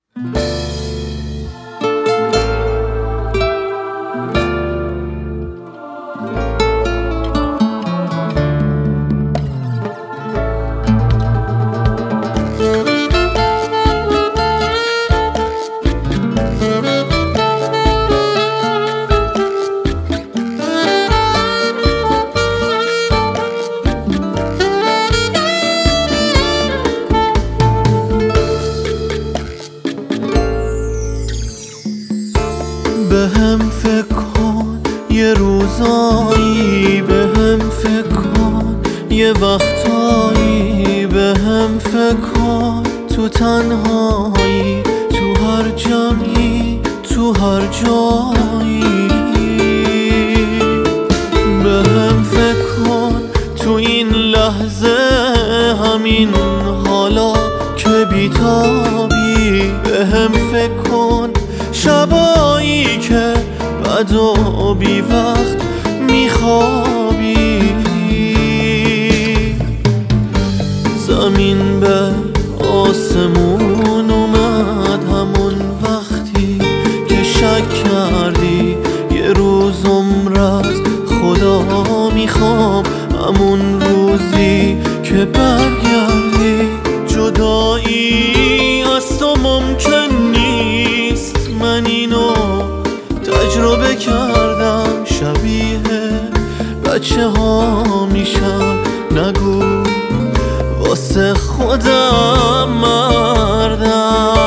به هم فکر کن یه روزایی، به هم فکر کن یه وقتایی، به هم فکر کن تو تنهایی، تو هر جمعی، تو هر جایی. به هم فکر کن تو این لحظه، همین حالا که بیتابی. به هم فکر کن شبایی که بد و بی وقت میخوابی. زمین به آسمون اومد همون وقتی که شک کردی یه روز عمر از خدا میخوام، همون روزی که برگردی. جدایی از تو ممکن نیست، من اینو تجربه کردم. شبیه بچه ها میشم، نگو واسه خودم مردم.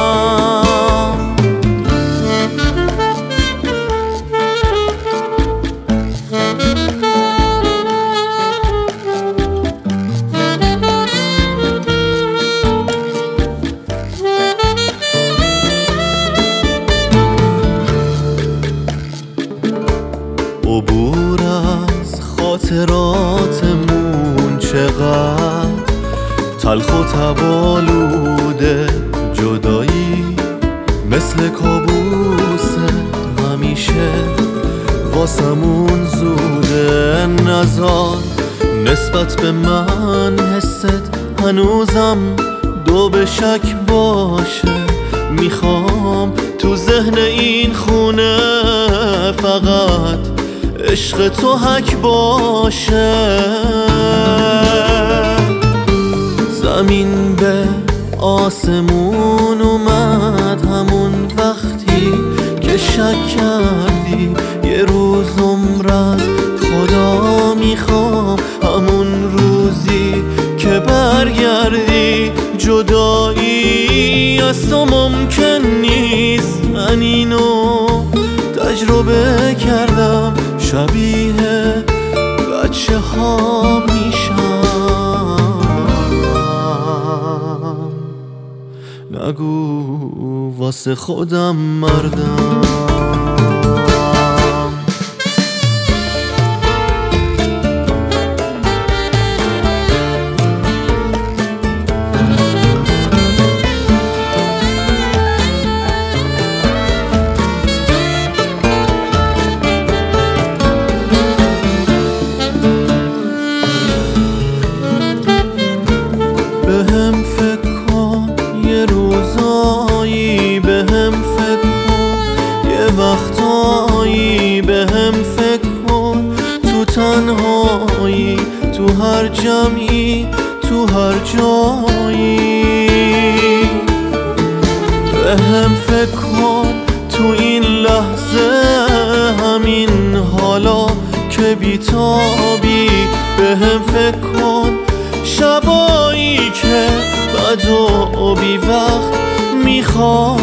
عبور از خاطراتمون چقدر تلخ و تبالوده. جدایی مثل کابوس همیشه واسمون زوده. نزار نسبت به من حست هنوزم دو به شک باشه. میخوام تو ذهن این خونه فقط عشق تو حک باشه. زمین به آسمون اومد همون وقتی که شک کردی یه روز عمر از خدا میخوام، همون روزی که برگردی. جدایی از تو ممکن نیست، من اینو تجربه کردم. شبیه بچه ها میشم، نگو واسه خودم مردم. به هم فکر کن یه روزایی، به هم فکر کن یه وقتایی، به هم فکر کن تو تنهایی، تو هر جمعی، تو هر جایی. به هم فکر کن تو این لحظه، همین حالا که بیتابی. به هم فکر کن شبایی که بد و بی وقت میخوابی.